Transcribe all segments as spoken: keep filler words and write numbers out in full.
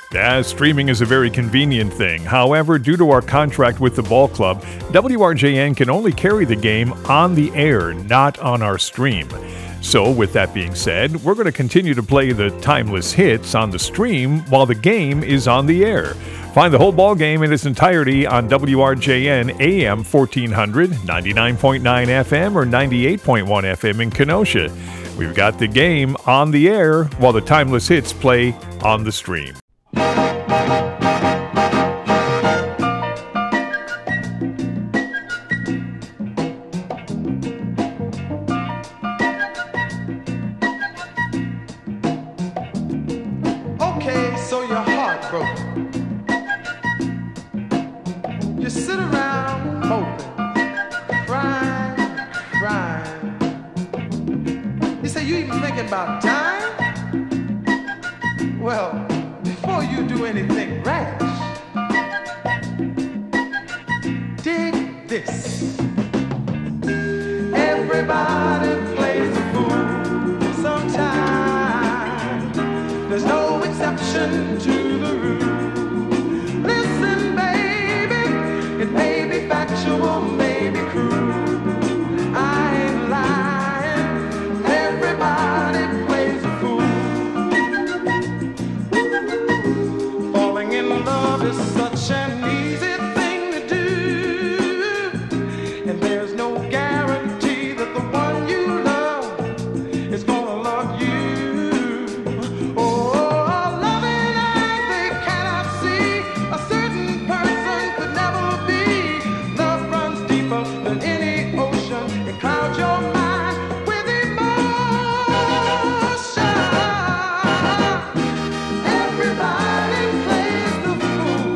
Yeah, streaming is a very convenient thing. However, due to our contract with the ball club, W R J N can only carry the game on the air, not on our stream. So, with that being said, we're going to continue to play the timeless hits on the stream while the game is on the air. Find the whole ball game in its entirety on W R J N A M fourteen hundred, ninety-nine point nine F M, or ninety-eight point one F M in Kenosha. We've got the game on the air while the timeless hits play on the stream. Okay, so your heart broke. You sit around moping, crying, crying. You say you even thinking about dying? Well, before you do anything rash, dig this. Everybody plays a fool sometime. There's no exception to the rule. Listen, baby, it may be factual, may be cruel. I ain't lying. Everybody plays a fool. Falling in love is such an easy thing to do, and there's no guarantee that the one you love is gonna love you. Oh, loving eyes they cannot see. A certain person could never be. Love runs deeper than any ocean. It clouds your mind with emotion. Everybody plays the fool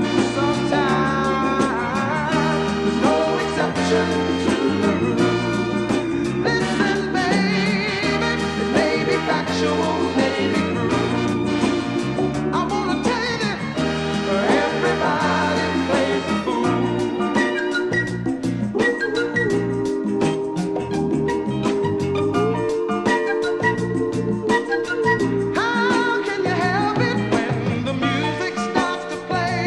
sometimes. There's no exception to the rule. Listen, baby, it may be factual, may be cruel. I wanna tell you that everybody plays the fool. How can you help it when the music starts to play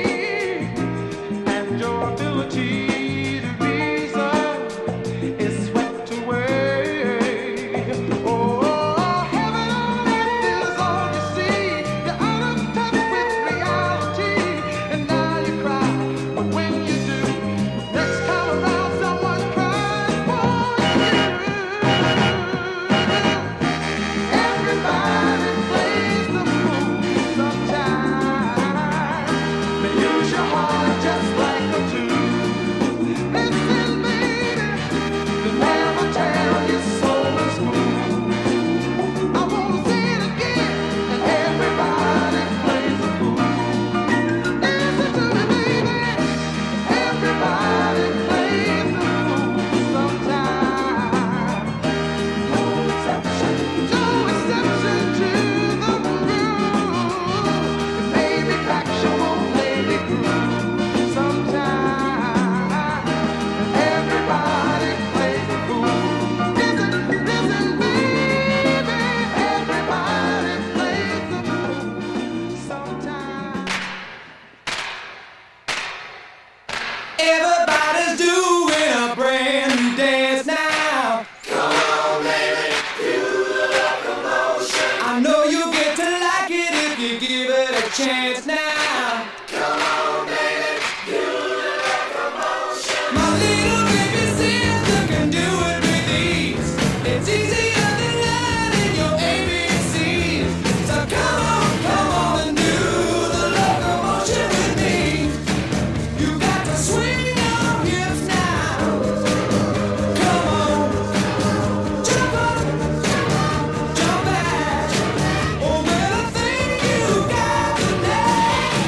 and your ability to reason is swept away? Oh, heaven on earth is all you see. You're out of touch with reality, and now you cry. But when you do, next time around, someone cries for you. Everybody plays the fool sometimes. They use your heart just like a tool. Listen, baby, they never tell your soul is smooth. I wanna say it again, and everybody plays the fool. Listen to me, baby, everybody plays the fool sometimes. No exception, no exception to the rule. It may be factual, may be cruel. Sometimes everybody plays the fool. Listen, listen, baby, everybody plays the fool. Sometimes. Everybody's doing a brand new dance now. Come on, baby, do the locomotion. I know you'll get to like it if you give it a chance now. Come on, baby, do the locomotion. My little baby sister can do it with ease. It's easier than learning your A B Cs. So come on, come on and do the locomotion with me. You got to swing your hips now. Come on, jump up, jump back. Oh, little thing you got tonight.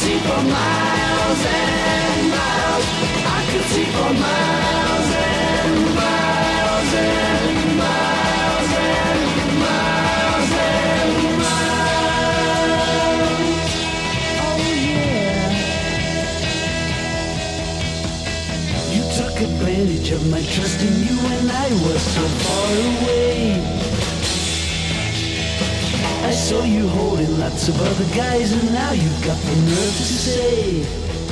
see for miles and miles. I could see for miles and miles and miles and miles and miles. Oh yeah. You took advantage of my trust in you when I was so far away. I saw you holding lots of other guys, and now you've got the nerve to say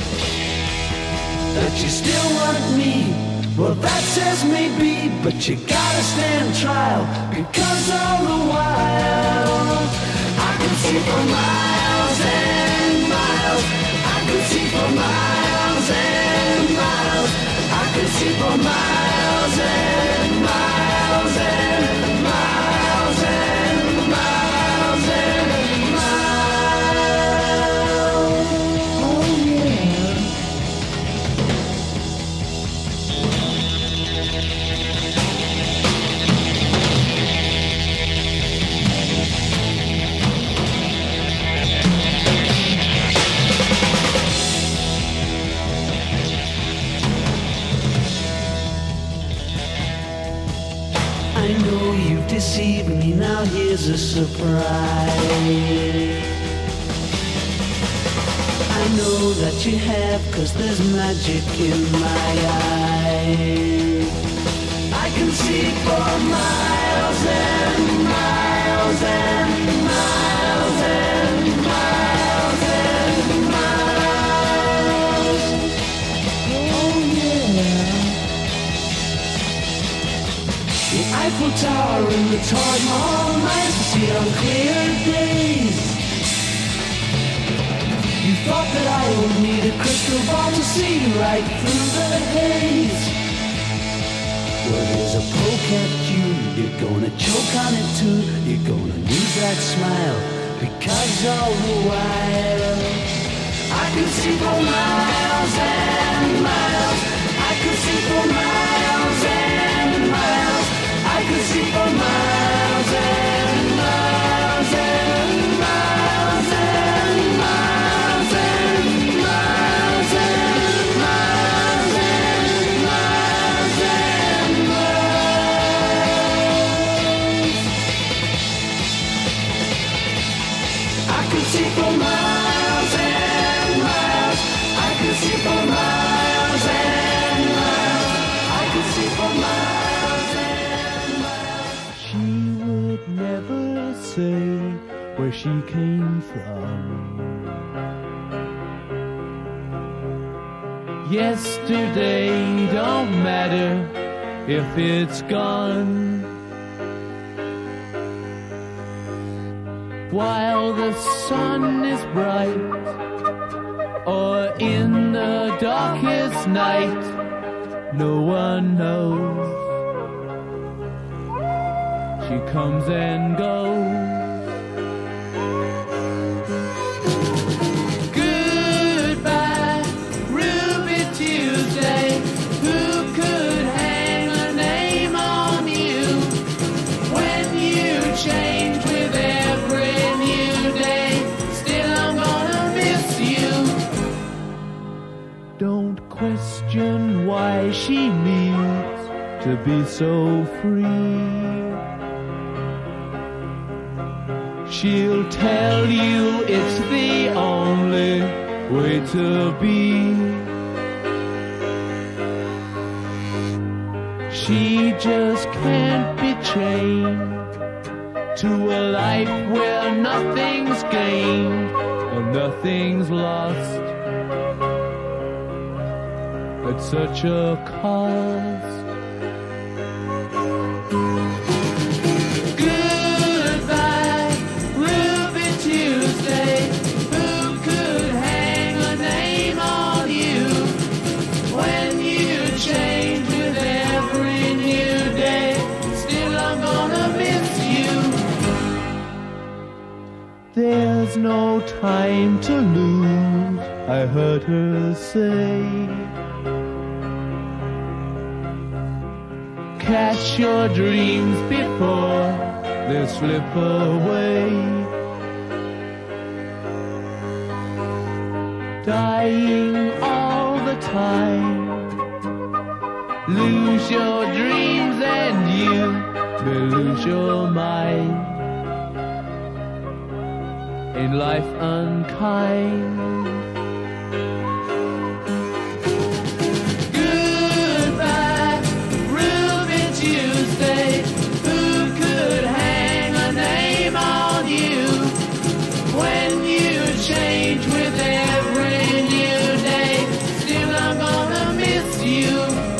that you still want me. Well, that says maybe, but you gotta stand trial, because all the while I could see for miles and miles. I could see for miles and miles. I could see for miles and miles and miles and miles and miles. Oh yeah. I know you've deceived me, now here's a surprise. I know that you have, 'cause there's magic in my eyes. I can see for miles and miles and miles and miles and miles. Oh yeah. The Eiffel Tower and the Taj Mahal, nice to see on clear days. You thought that I would need a crystal ball to see right through the haze. Well, there's a poke at you, you're gonna choke on it too. You're gonna lose that smile, because all the while I can see for miles and miles. I can see for miles and miles. I can see for miles and miles and miles and miles and miles and miles and miles and miles. I can see for miles and miles. I can see for miles and miles. I can see for miles and miles. She would never say where she came from. Yesterday don't matter if it's gone. While the sun is bright, or in the darkest night, no one knows. She comes and goes. Goodbye, Ruby Tuesday. Who could hang a name on you when you change with every new day? Still, I'm gonna miss you. Don't question why she needs to be so free. She'll tell you it's the only way to be. She just can't be chained to a life where nothing's gained and nothing's lost at such a cost. Goodbye, Ruby Tuesday. Who could hang a name on you when you change with every new day? Still, I'm gonna miss you. There's no time to lose, I heard her say. Catch your dreams before they slip away. dying all the time. Lose your dreams and you will lose your mind. In life unkind. Goodbye, Ruby Tuesday. Who could hang a name on you when you change with every new day? Still I'm gonna miss you.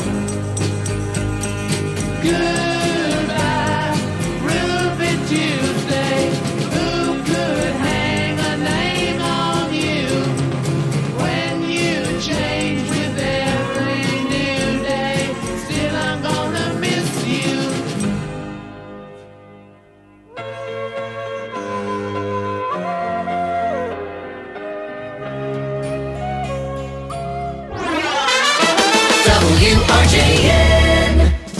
Goodbye, Ruby Tuesday. Who could hang a name on you when you change with every new day? Still I'm gonna miss you. W R J N.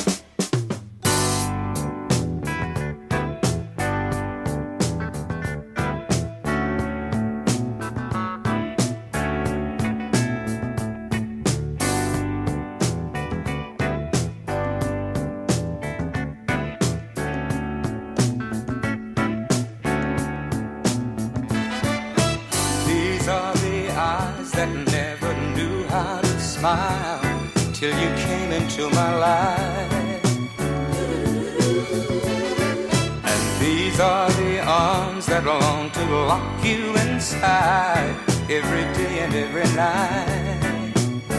These are the eyes that never knew how to smile till you came into my life. And these are the arms that long to lock you inside every day and every night.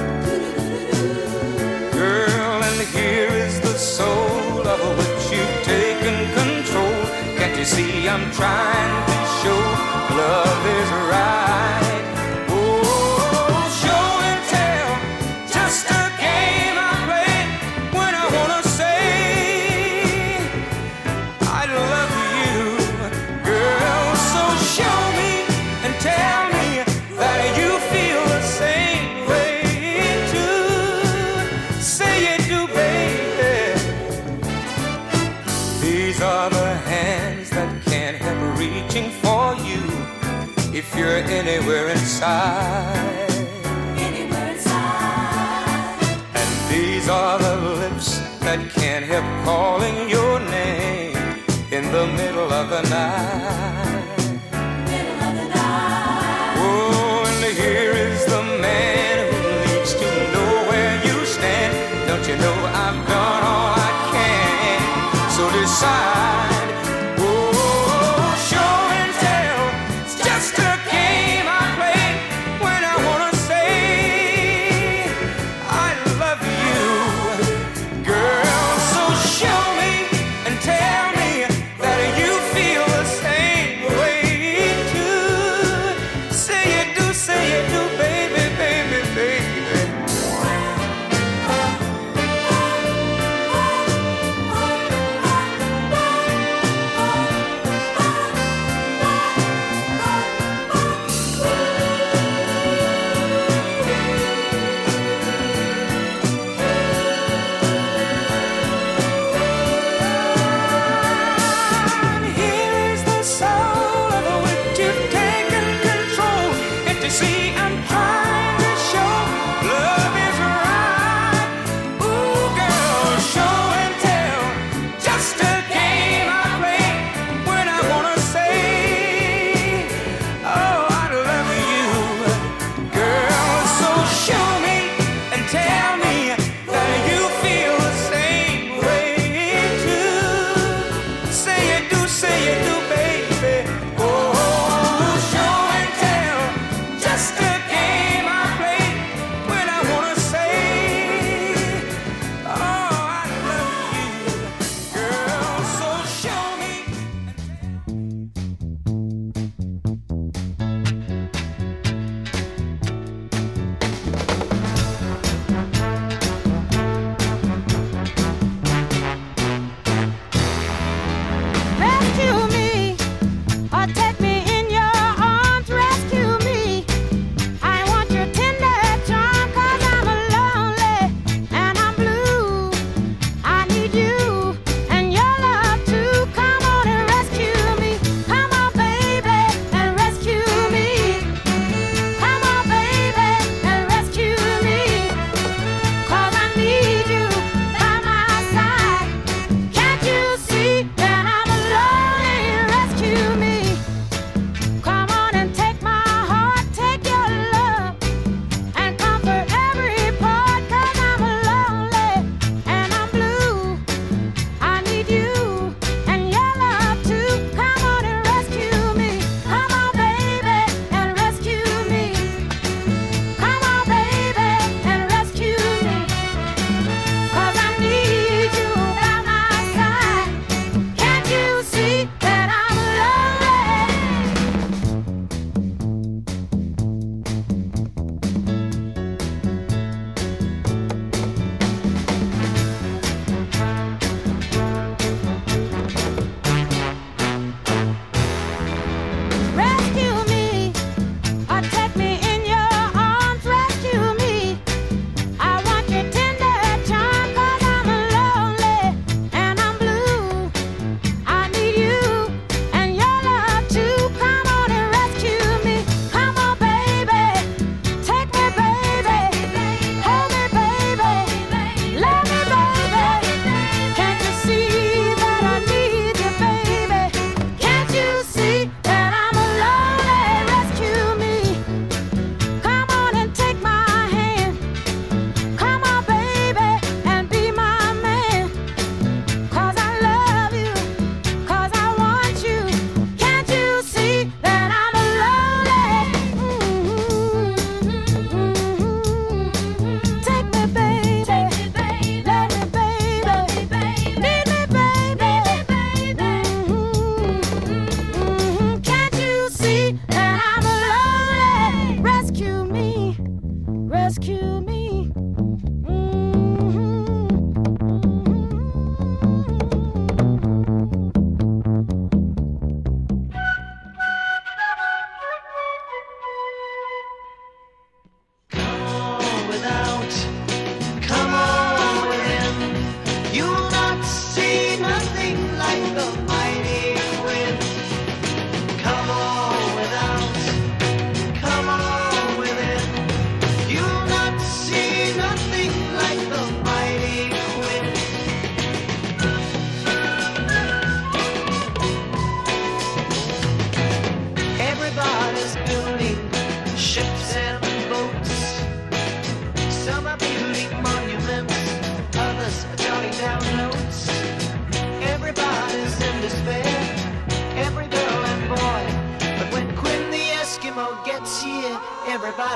Girl, and here is the soul of which you've taken control. Can't you see I'm trying to show love is right? Oh, show and tell, just a game I play when I wanna say I love you, girl. So show me and tell me that you feel the same way too. Say you do, baby. These are the hands that can't help reaching for you if you're anywhere inside. Anywhere inside. And these are the lips that can't help calling your name in the middle of the night. Middle of the night. Oh, and here is the man who needs to know where you stand. Don't you know I've done all I can? So decide. Oh, show and tell. It's just a game I play when I wanna say I love you, girl. So show me and tell me that you feel the same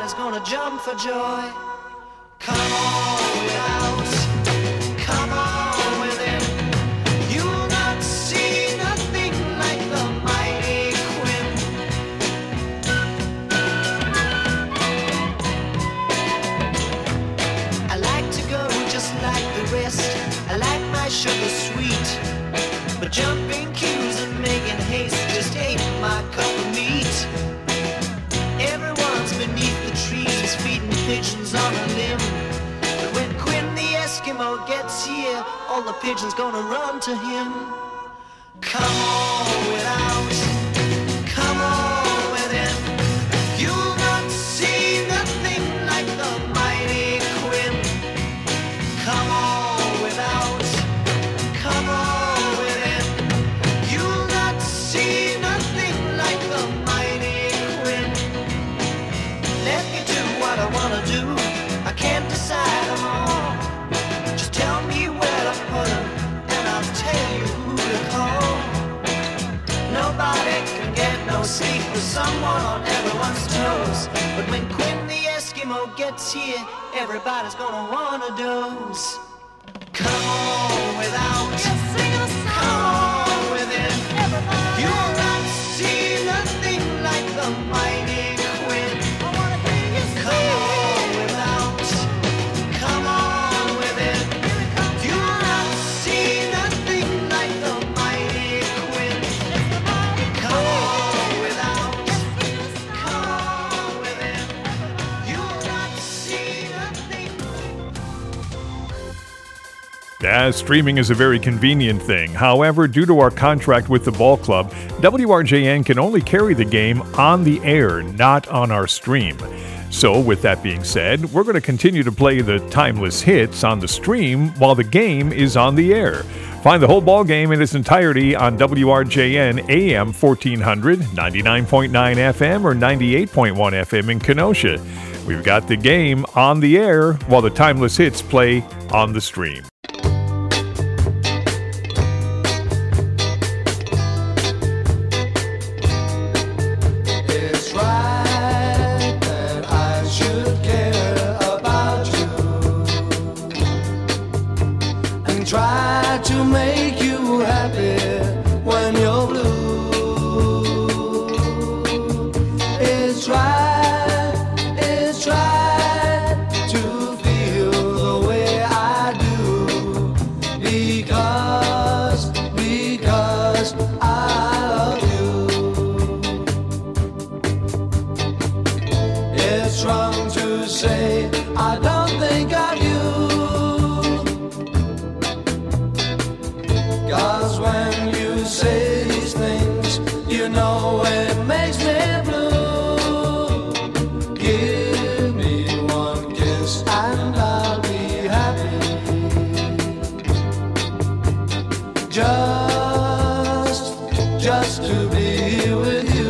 everybody's gonna jump for joy. Come on without, come on within. You'll not see nothing like the mighty Quinn. I like to go just like the rest. I like my sugar sweet, but jumping queues and making haste just ain't my cup of meat. Everyone's beneath the trees feeding pigeons on a limb. But when Quinn the Eskimo gets here, all the pigeons gonna run to him. Come on without, come on within. You'll not see nothing like the mighty Quinn. Come on without, come on within. You'll not see nothing like the mighty Quinn. Let me do what I wanna do. I can't decide them all. Just tell me where to put them, and I'll tell you who to call. Nobody can get no sleep with someone on everyone's toes. But when Quinn the Eskimo gets here, everybody's gonna wanna doze. Come on without, come on within. You'll not see nothing like the mighty Quinn. Come on without, come on within. You'll not see nothing like the mighty Quinn. Come on without, come on within. You'll not see nothing. Yeah, streaming is a very convenient thing. However, due to our contract with the ball club, W R J N can only carry the game on the air, not on our stream. So, with that being said, we're going to continue to play the timeless hits on the stream while the game is on the air. Find the whole ball game in its entirety on W R J N A M fourteen hundred, ninety-nine point nine F M or ninety-eight point one F M in Kenosha. We've got the game on the air while the timeless hits play on the stream. It's right that I should care about you and try to make you happy when you're blue. It's right, it's right to feel the way I do because, because I love you. It's wrong to say I don't think of you, 'cause when you say these things, you know it makes me blue. Give me one kiss and I'll be happy. Just, just to be here with you.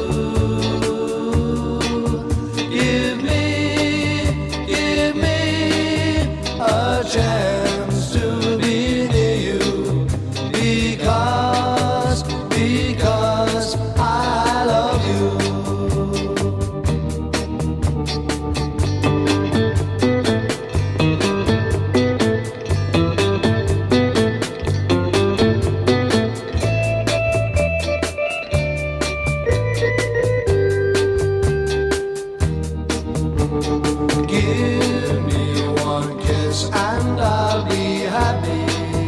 Give me, give me a chance to be near you because, because I love you. Give me one kiss and I'll be happy.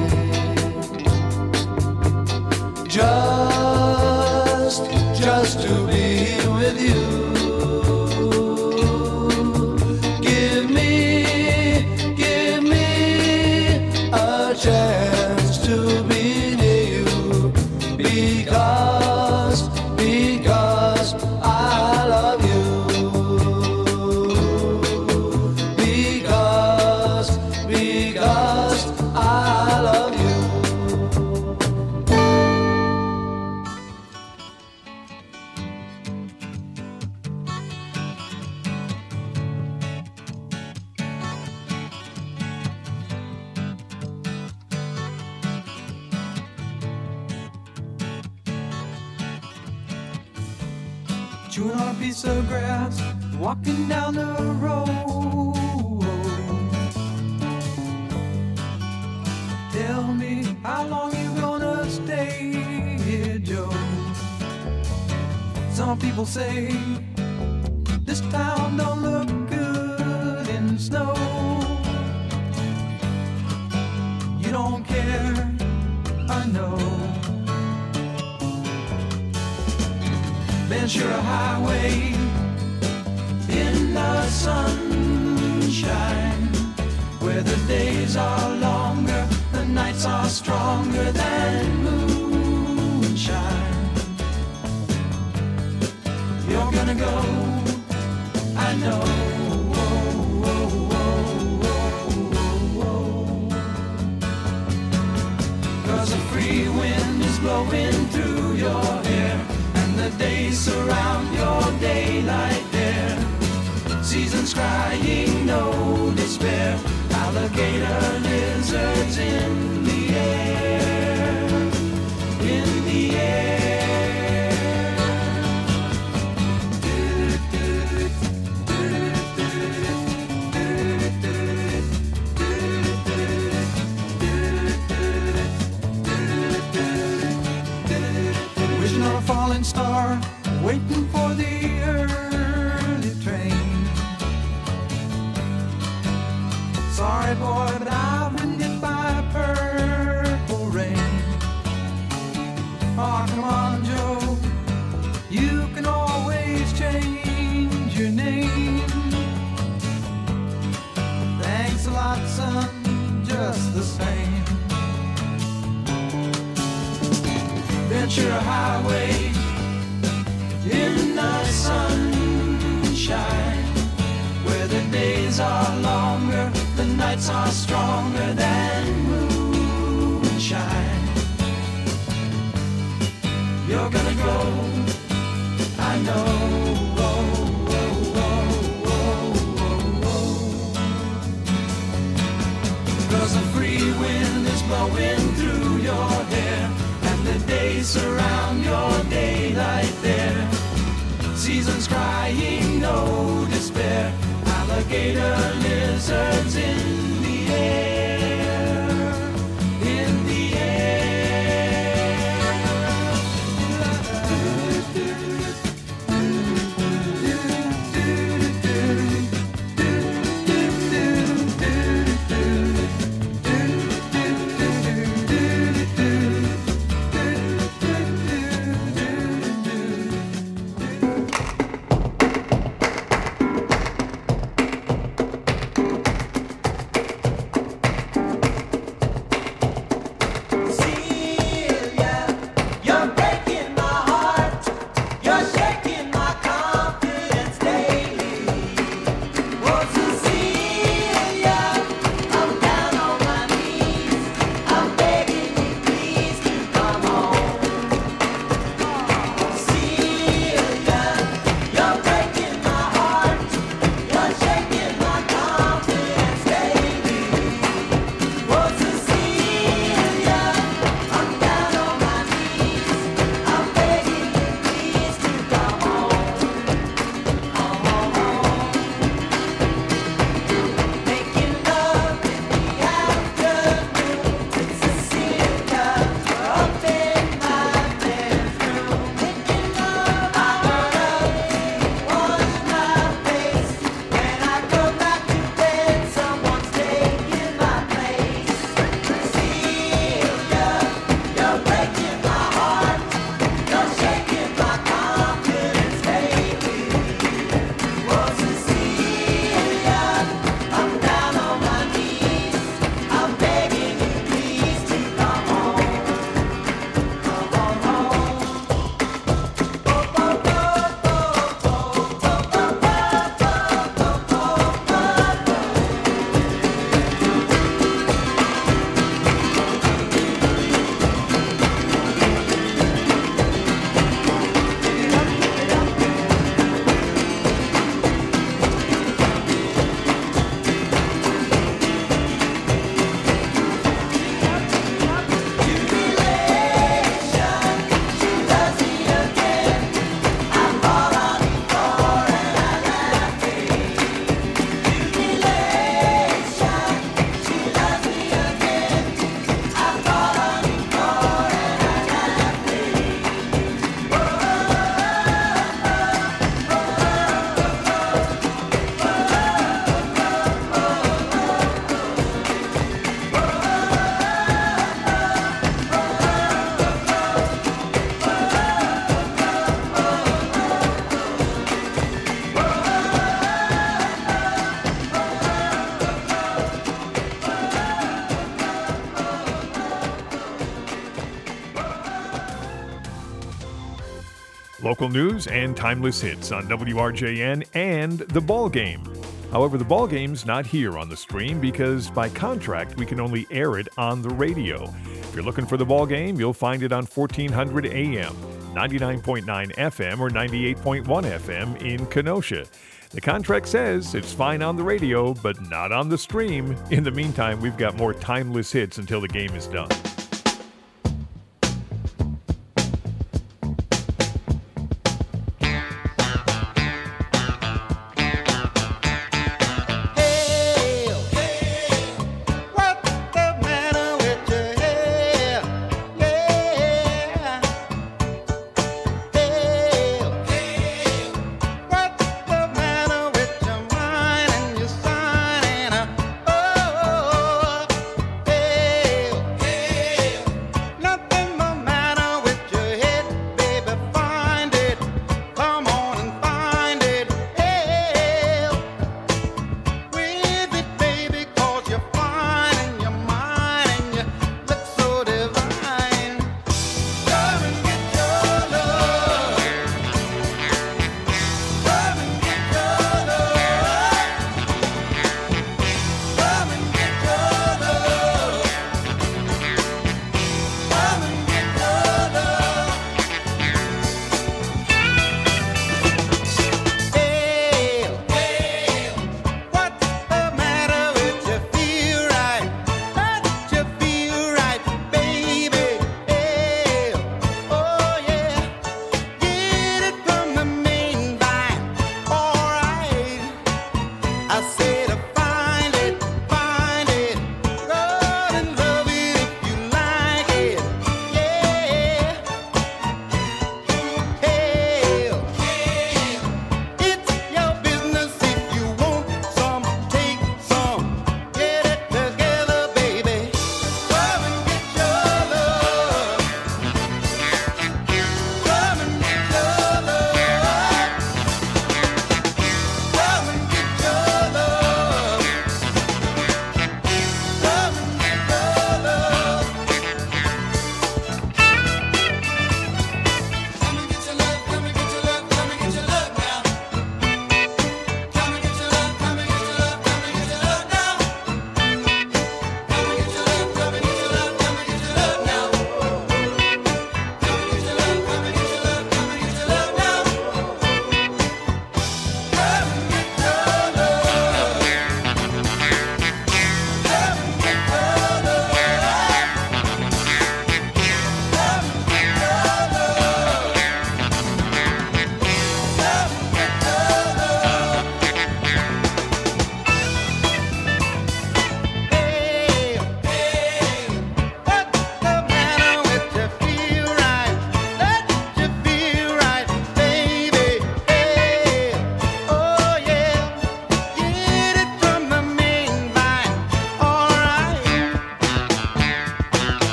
Just, just to be here with you. Give me, give me a chance to be near you because, because I love you. Because, because I love you. Chewing on a piece of grass, walking down the road. Tell me how long you gonna stay here, Joe. Some people say this town don't look good in snow. You don't care, I know. Ventura Highway in the sunshine, where the days are longer, the nights are stronger than moonshine. You're gonna go, I know. Cause a free wind is blowing through your hair, and the days surround your daylight there. Seasons crying, no despair. Alligator lizards in the air, in the air. Wishing on a falling star, waiting for the early train. Sorry boy, but I've been hit by purple rain. Oh, come on, Joe, you can always change your name. Thanks a lot, son, just the same. Ventura Highway in the sunshine, where the days are longer, the nights are stronger than moonshine. You're gonna go, I know. Cause the free wind is blowing through your hair, and the days surround your daylight there. Seasons crying, no despair. Alligator lizards in the air, in the local news and timeless hits on W R J N and The Ball Game. However, The Ball Game's not here on the stream because by contract we can only air it on the radio. If you're looking for The Ball Game, you'll find it on fourteen hundred A M, ninety-nine point nine F M, or ninety-eight point one F M in Kenosha. The contract says it's fine on the radio, but not on the stream. In the meantime, we've got more timeless hits until the game is done.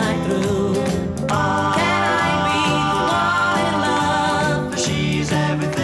She's everything.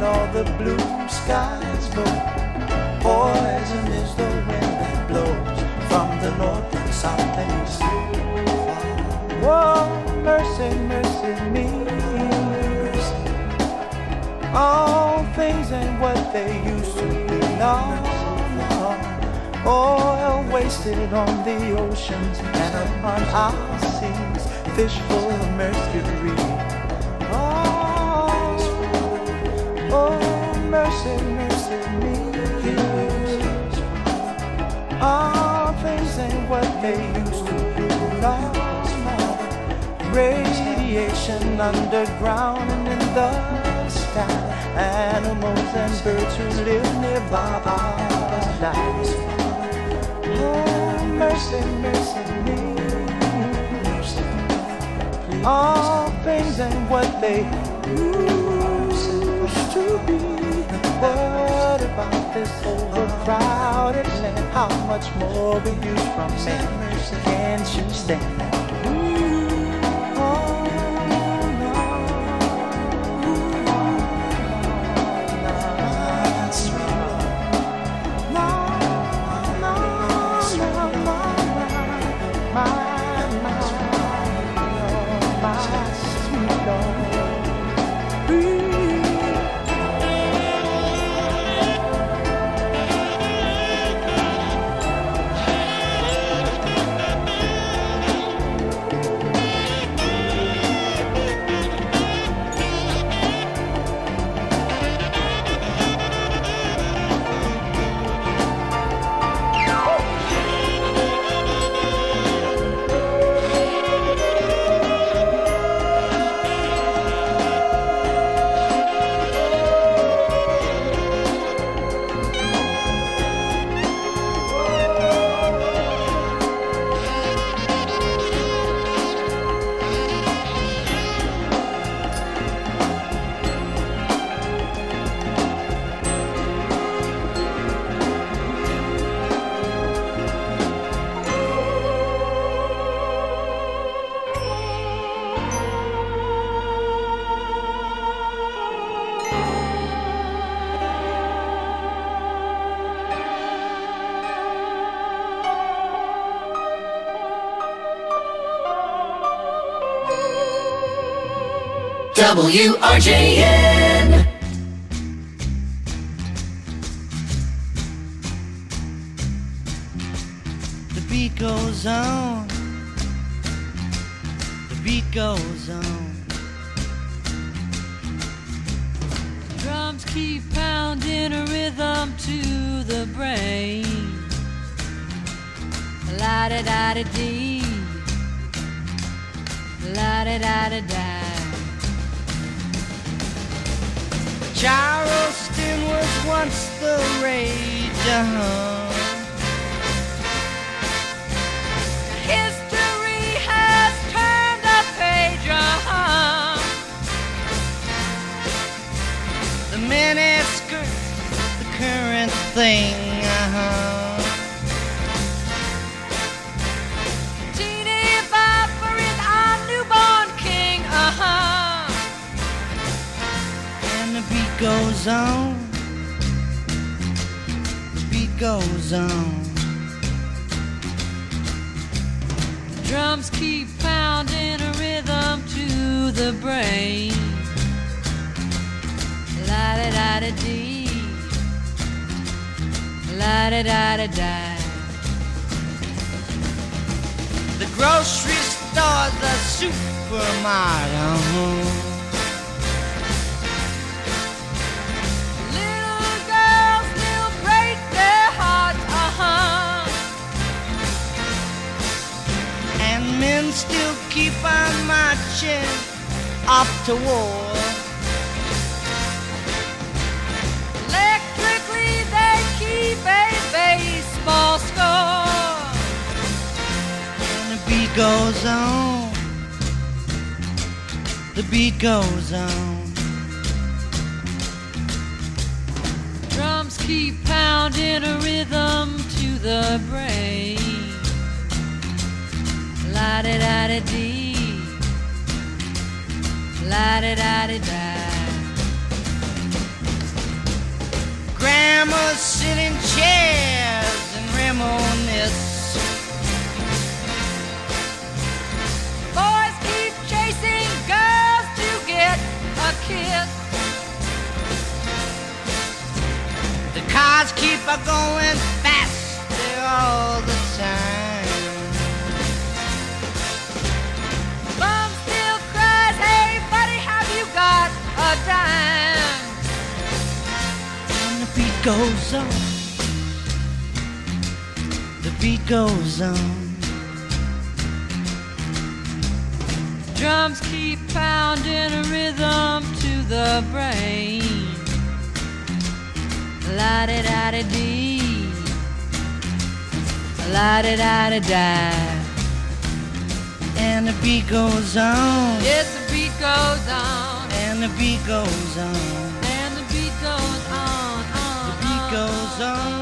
all the blue skies blow. Poison is the wind that blows from the north and south and east. Oh, mercy, mercy me. All things ain't what they used to be. No, no. Oil wasted on the oceans and upon our seas, fish full of mercury. Oh, oh, mercy, mercy me. All things ain't what they used to be. No, no. Radiation underground and in the sky. Animals and birds who live nearby die. Oh, mercy, mercy me. All things ain't what they used to be. What about this overcrowded land? How much more will you from me? Can't you stand that? Oh, no. That's right. No, no, no, no, my, my, my sweet Lord. W R J N. The beat goes on. The beat goes on. Drums keep pounding a rhythm to the brain. La-da-da-da-dee. La-da-da-da-da. Charleston was once the rage, uh-huh. History has turned a page, uh-huh. The miniskirt, the current thing, uh-huh. Teeny Bopper is our newborn king, uh-huh. The beat goes on. The beat goes on. Drums keep pounding a rhythm to the brain. La-da-da-da-dee. La-da-da-da-da. The grocery store, the supermarket. Men still keep on marching up to war. Electrically they keep a baseball score. And the beat goes on. The beat goes on. Drums keep pounding a rhythm to the brain. La-da-da-da-dee. La-da-da-da-da. sit in chairs and reminisce. Boys keep chasing girls to get a kiss. The cars keep a going faster all the time. Mom still cries, hey buddy, have you got a dime? And the beat goes on. The beat goes on. Drums keep pounding a rhythm to the brain. La-di-da-di-dee, la-di-da-di-da. And the beat goes on. Yes, the beat goes on, And the beat goes on. and the beat goes on, on, The beat on, goes on.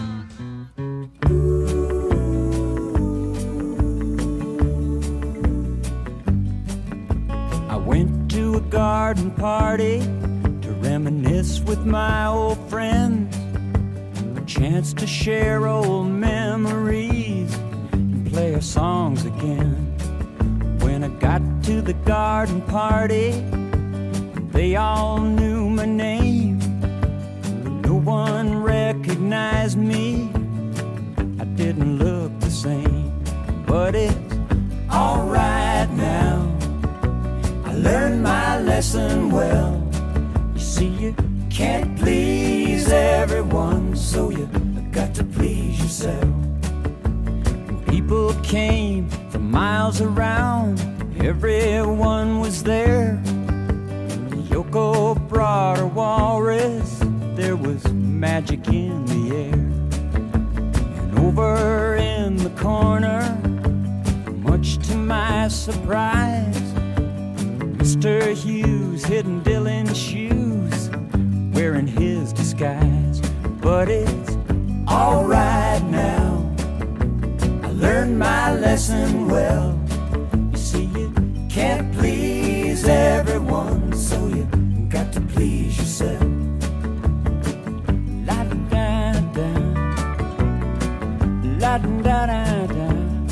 I went to a garden party to reminisce with my old friends, a chance to share old memories and play our songs again. When I got to the garden party, they all knew my name. No one recognized me. I didn't look the same, but it's alright now. I learned my lesson well. You see, you can't please everyone, so you got to please yourself. People came from miles around, everyone was there. Yoko brought her walrus, there was magic in the air. And over in the corner, much to my surprise, Mister Hughes hidden Dylan's shoes, wearing his disguise. But it's alright now, I learned my lesson well. You see, you can't please everyone, so you got to please yourself. La-da-da-da, la-da-da-da.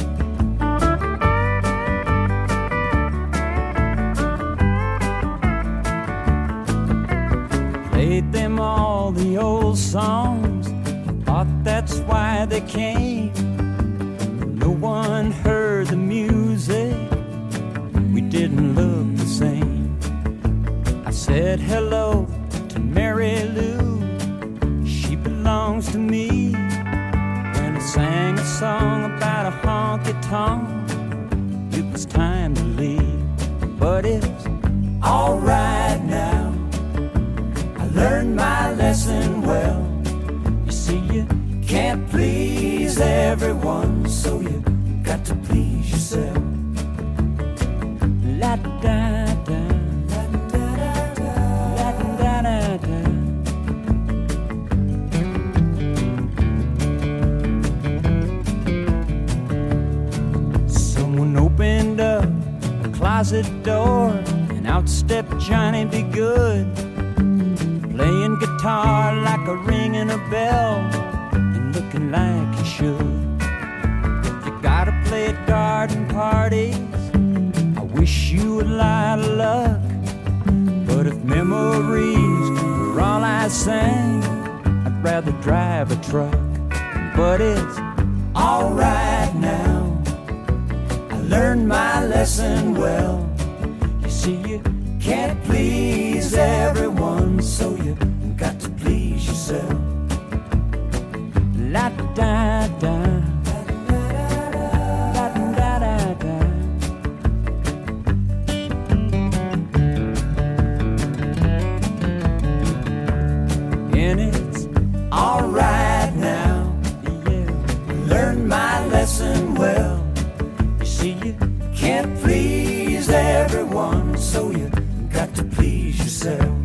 Played them all the old songs, thought that's why they came. No one heard the music, we didn't look the same. I said hello to Mary Lou, she belongs to me. When I sang a song about a honky-tonk, it was time to leave. But it's alright now, I learned my lesson well. You see, you can't please everyone, so you got to please yourself. La-da-da-da, la-da-da-da, la-da-da-da. Someone opened up a closet door, and out stepped Johnny B. Good, playing guitar like a ringing a bell, and looking like he should. You gotta play at garden parties, I wish you a lot of luck. But if memories were all I sang, I'd rather drive a truck. But it's alright now, I learned my lesson well. You see, you can't please everyone, so you got to please yourself. La-da-da, la-da-da-da. And it's alright now, yeah, learned my lesson well. You see, you can't please everyone, so you got to please yourself.